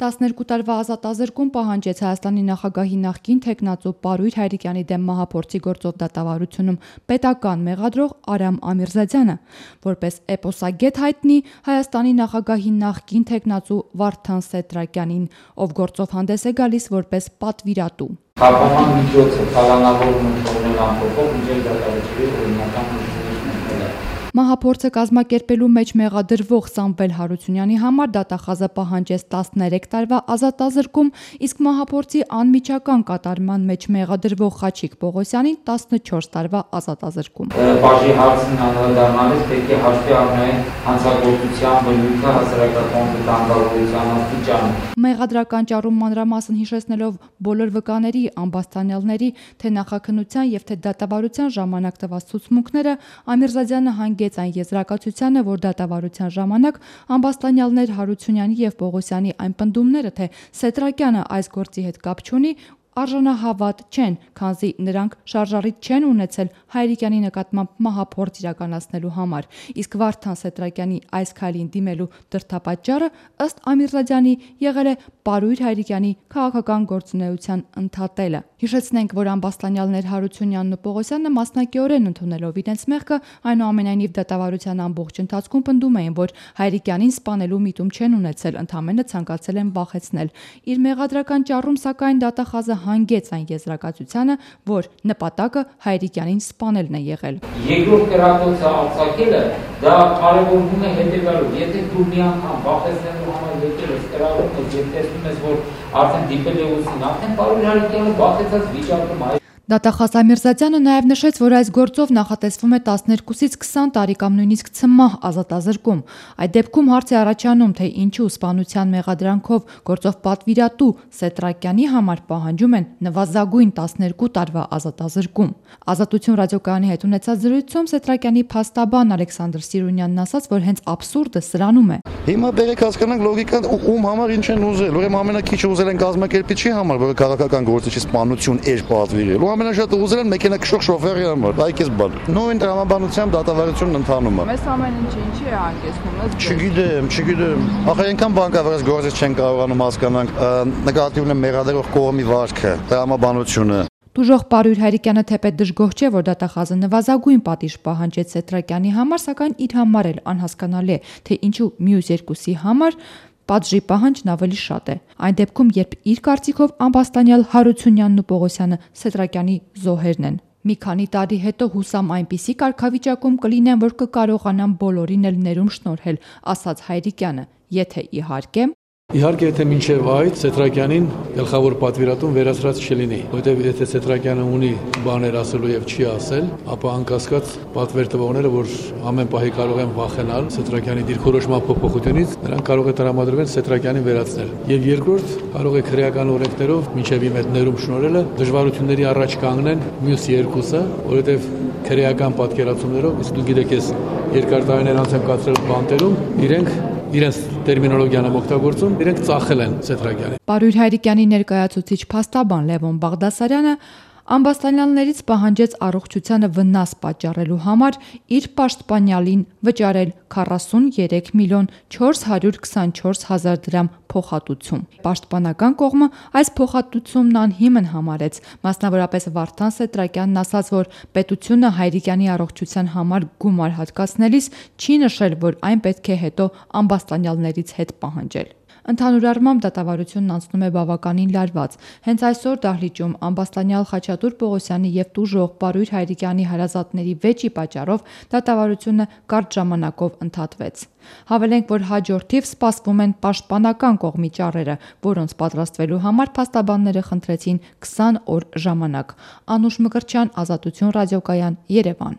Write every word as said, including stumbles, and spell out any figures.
տասներկու տարվա ազատազրկում պահանջեց Հայաստանի նախագահի նախկին թեկնածու Պարույր Հայրիկյանի դեմ մահափորձի գործով դատավարությունում պետական մեղադրող Արամ Ամիրզադյանը, որպես էպոսագետ հայտնի Հայաստանի նախագահի նախկին թեկնածու Վարդան Սետրակյանին, ով գործով հանդես է գալիս որպես պատվիրատու։ Խափանման միջոցը կալանավորում ունենալ ամփոփող միջել դատավարությունների օրինական Մահափորձը կազմակերպելու մեջ մեղադրվող Սամվել Հարությունյանի համար դատախազը պահանջեց տասներեք տարվա ազատազրկում, իսկ մահափորձի անմիջական կատարման մեջ մեղադրվող Խաչիկ Պողոսյանին տասնչորս տարվա ազատազրկում։ Բաժի հարցին անդրադառնալիս պետք է հաշվի առնել հանցագործության բնույթը, հասարակական վտանգավորության աստիճանը։ Մեղադրական ճառում մանրամասն հիշեցնելով բոլոր վկաների, ամբաստանյալների, թե նախաքննության եւ թե դատավարության ժամանակ տված ցուցմունքները, Ամիրզադյանը հանգեց այն եզրակացությանը, որ դատավարության ժամանակ ամբաստանյալներ Հարությունյանի եւ Պողոսյանի այն պնդումները, թե Սետրակյանը այս գործի հետ կապ չունի, արժանահավատ չեն, քանզի նրանք շարժառիթ չեն ունեցել Հայրիկյանի նկատմամբ մահափորձ իրականացնելու համար, իսկ Վարդան Սետրակյանի այս քայլին դիմելու դրդապատճառը ըստ Ամիրզադյանի եղել է Պարույր Հայրիկյանի քաղաքական գործունեության ընդհատելը։ Հիշեցնենք, որ ամբաստանյալներ Հարությունյանն ու Պողոսյանը մասնակիորեն ընդունելով իրենց մեղքը, այնուամենայնիվ դատավարության ամբողջ ընթացքում պնդում էին, որ Հայրիկյանին սպանելու միտում չեն ունեցել, ընդամենը ցանկացել են վախեցնել։ Իր մեղադրական ճառում սակայն դատախազը հանգեց այն եզրակացությանը, որ նպատակը Հայրիկյանին սպանելն է եղել։ Երկրորդ կրակոցը արձակելը դա կարևորվում է հետևյալով, եթե դու մի անգամ վախեցնելու համար եկել ես կրակում ես եւ տեսնում ես, որ արդեն դիպել է ուսին, արդեն Պարույր Հայրիկյանը վախեցած վիճակում է։ Դատախազ Ամիրզադյանը նաև նշեց, որ այս գործով նախատեսվում է տասներկուսից քսան տարի կամ նույնիսկ ցմահ ազատազրկում։ Այդ դեպքում հարց է առաջանում, թե ինչու սպանության մեղադրանքով գործով պատվիրատու Սետրակյանի համար պահանջում են նվազագույն տասներկու տարվա ազատազրկում։ Ազատություն ռադիոկայանի հետ ունեցած զրույցում Սետրակյանի փաստաբան Ալեքսանդր Սիրունյանն ասաց, որ հենց աբսուրդը սրանում է։ Հիմա բերեք հասկանանք լոգիկան ում համար ինչ են ուզել։ Ուրեմն ամենակիչը ուզել են կազմակերպիչի համար, որը քաղաքական գործիչի սպանություն էր պատվիրել։ Ամենաշատը ուզել են մեքենա քշող շոֆերի համար, այ քեզ բան։ Նույն տրամաբանությամբ դատավարությունն ընթանում է։ Մեզ ամեն ինչը ինչի է հանգեցնում, ըստ Չգիտեմ, չգիտեմ։ Ախր այնքան բանկավարած գործիչ չեն կարողանում հասկանանք նկատի ունեմ մեղադրող կողմի վարքը, տրամաբանությունը։ Տուժող Պարույր Հայրիկյանը թեպետ դժգոհ չէ, որ դատախազը նվազագույն պատիժ պահանջեց Սետրակյանի համար, սակայն իր համար էլ անհասկանալի է, թե ինչու մյուս երկուսի համար պատժի պահանջն ավելի շատ է։ Այն դեպքում, երբ իր կարծիքով ամբաստանյալ Հարությունյանն ու Պողոսյանը Սետրակյանի զոհերն են։ Մի քանի տարի հետո հուսամ այնպիսի կարգավիճակում կլինեմ, որ կկարողանամ բոլորին էլ ներում շնորհել, ասաց Հայրիկյանը, եթե իհարկե Իհարկե, եթե մինչև այդ Սետրակյանին գլխավոր պատվիրատուն վերացրած չլինի, որովհետև եթե Սետրակյանը ունի բաներ ասելու եւ չի ասել, ապա անկասկած պատվեր տվողները, որ ամեն պահի կարող են վախենալ Սետրակյանի դիրքորոշման փոփոխությունից, նրանք կարող է տրամադրվել Սետրակյանին վերացնել։ Եվ երկրորդ, կարող է քրեական օրենքներով մինչև իմ այդ ներում շնորհելը դժվարությունների առաջ կանգնեն մյուս երկուսը, որովհետև քրեական պատկերացումներով, իսկ դու գիտեք, ես երկար տարիներ անց եմ կացրել բանտերում, իրենք իրենց տերմինոլոգիան եմ օգտագործում, իրենք ծախել են Սետրակյանին։ Պարույր Հայրիկյանի ներկայացուցիչ փաստաբան Լևոն Բաղդասարյանը ամբաստանյալներից պահանջեց առողջությանը վնաս պատճառելու համար իր պաշտպանյալին վճարել քառասուներեք միլիոն չորս հարյուր քսանչորս հազար դրամ փոխհատուցում։ Պաշտպանական կողմը այս փոխհատուցումն անհիմն համարեց, մասնավորապես Վարդան Սետրակյանն ասաց, որ պետությունը Հայրիկյանի առողջության համար գումար հատկացնելիս չի նշել, որ այն պետք է հետո ամբաստանյալներից հետ պահանջել։ Ընդհանուր առմամբ դատավարությունն անցնում է բավականին լարված։ Հենց այսօր դահլիճում ամբաստանյալ Խաչատուր Պողոսյանի եւ տուժող Պարույր Հայրիկյանի հարազատների վեճի պատճառով դատավարությունը կարճ ժամանակով ընդհատվեց։ Հավելենք, որ հաջորդիվ սպասվում են պաշտպանական կողմի ճառերը, որոնց պատրաստվելու համար փաստաբանները խնդրեցին քսան օր ժամանակ։ Անուշ Մկրտչյան, Ազատություն ռադիոկայան, Երևան։